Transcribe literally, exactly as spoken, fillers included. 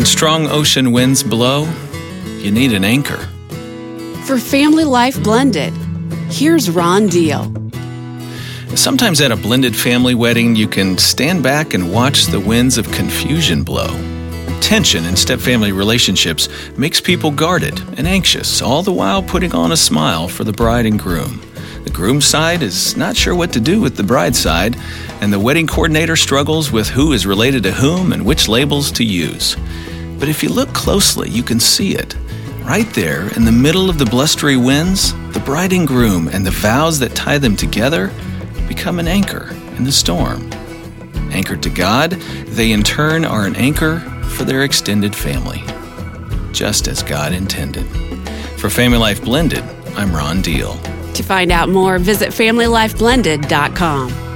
strong ocean winds blow, you need an anchor. For Family Life Blended, here's Ron Deal. Sometimes at a blended family wedding, you can stand back and watch the winds of confusion blow. Tension in step-family relationships makes people guarded and anxious, all the while putting on a smile for the bride and groom. The groom's side is not sure what to do with the bride's side, and the wedding coordinator struggles with who is related to whom and which labels to use. But if you look closely, you can see it. Right there, in the middle of the blustery winds, the bride and groom and the vows that tie them together become an anchor in the storm. Anchored to God, they in turn are an anchor for their extended family, just as God intended. For Family Life Blended, I'm Ron Deal. To find out more, visit family life blended dot com.